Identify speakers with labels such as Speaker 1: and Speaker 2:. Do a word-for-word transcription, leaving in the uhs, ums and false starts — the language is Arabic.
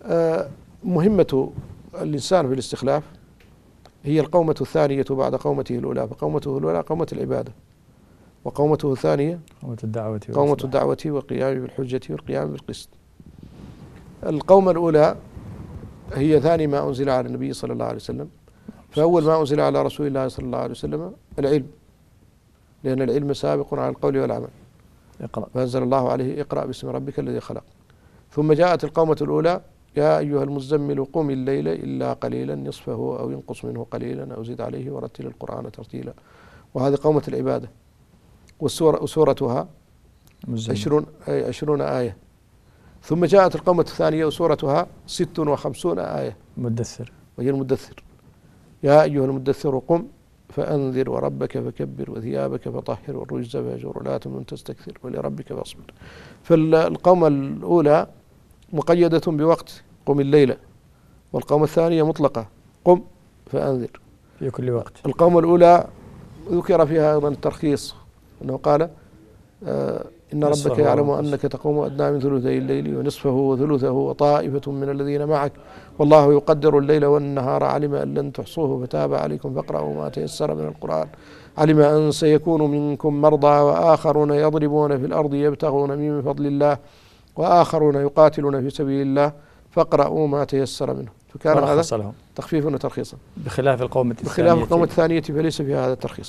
Speaker 1: مهمة الإنسان في الاستخلاف هي القومة الثانية بعد قومته الأولى، فقومته الأولى قومة العبادة، وقومته الثانية
Speaker 2: قومة الدعوة
Speaker 1: قومة الدعوة والقيام بالحجة والقيام بالقسط. القومة الأولى هي ثاني ما أنزل على النبي صلى الله عليه وسلم، فأول ما أنزل على رسول الله صلى الله عليه وسلم العلم، لأن العلم سابق على القول والعمل.
Speaker 2: اقرأ.
Speaker 1: فأنزل الله عليه اقرأ باسم ربك الذي خلق. ثم جاءت القومة الأولى يا أيها المزمل قم الليل إلا قليلا نصفه أو ينقص منه قليلا أو زد عليه ورتل القرآن ترتيلا. وهذه قومة العبادة، والسورة وسورتها عشرون أي عشرون آية. ثم جاءت القومة الثانية وسورتها ست وخمسون آية،
Speaker 2: مدثر،
Speaker 1: وهي المدثر. يا أيها المدثر قم فأنذر وربك فكبر وثيابك فطهر والرجز فاهجر ولا تمنن تستكثر ولربك فاصبر. فالقومة الأولى مقيدة بوقت قم الليلة، والقومة الثانية مطلقة قم فأنذر
Speaker 2: في كل وقت.
Speaker 1: القومة الأولى ذكر فيها أيضا الترخيص، أنه قال آه إن ربك يعلم أنك تقوم أدنى من ثلثي الليل ونصفه وثلثه وطائفة من الذين معك والله يقدر الليل والنهار علم أن لن تحصوه فتاب عليكم فاقرأوا ما تيسر من القرآن علم أن سيكون منكم مرضى وآخرون يضربون في الأرض يبتغون من فضل الله وآخرون يقاتلون في سبيل الله فاقرأوا ما تيسر منه. فكان هذا تخفيف وترخيصا،
Speaker 2: بخلاف القومة الثانية
Speaker 1: بخلاف القومة الثانية فليس فيها هذا الترخيص.